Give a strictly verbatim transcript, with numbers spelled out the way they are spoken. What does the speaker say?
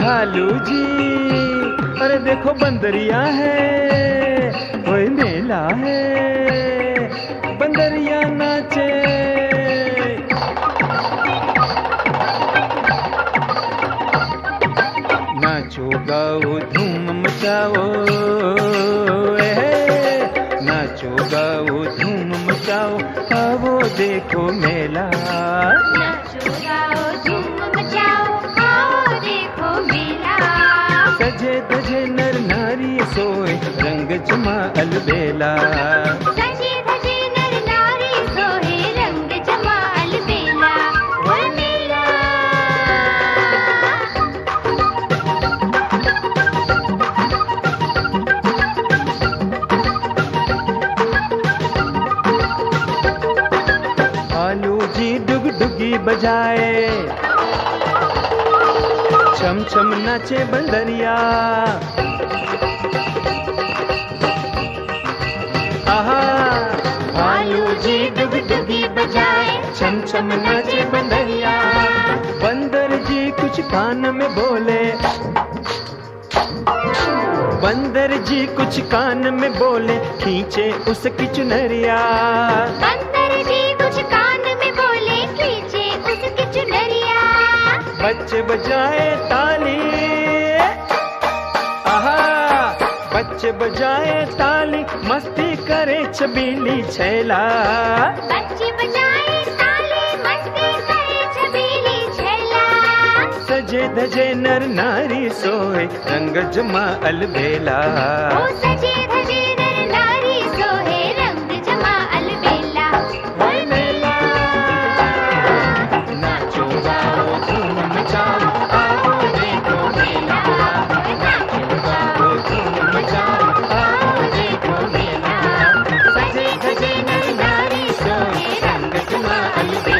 भालू जी, अरे देखो बंदरिया है, कोई मेला है, बंदरिया नाचे। नाचो गाओ धूम मचाओ, नाचो गाओ धूम मचाओ, आओ देखो मेला। नाचो गाओ धूम मचाओ, आओ देखो मेला। सजे धजे नर नारी सोए, रंग जमा अलबेला। सजे धजे नर नारी सोए, रंग जमा अलबेला। ओए मेला। भालू जी डुग डुगी बजाए, छम छम नाचे बंदरिया। आहा, भालू जी डुग डुगी बजाए, छम छम नाचे बंदरिया। बंदर जी कुछ कान में बोले, बंदर जी कुछ कान में बोले, खींचे उसकी चुनरिया। बंदर जी कुछ कान में बोले, खींचे उसकी चुनरिया। बच्चे बजाए ताली, आहा, बच्चे बजाए ताली, मस्ती करे छबीली छैला। बच्चे बजाए ताली, मस्ती करे छबीली छैला। सजे धजे नर नारी सोए, रंग जमा अलबेला। ओ सजे धजे नर नारी सोए, रंग जमा अलबेला। ओए मेला। नाचो गाओ धूम मचाओ, आओ देखो मेला। नाचो गाओ धूम मचाओ, आओ देखो मेला। सजे धजे नर नारी सोए, रंग जमा अलबेला।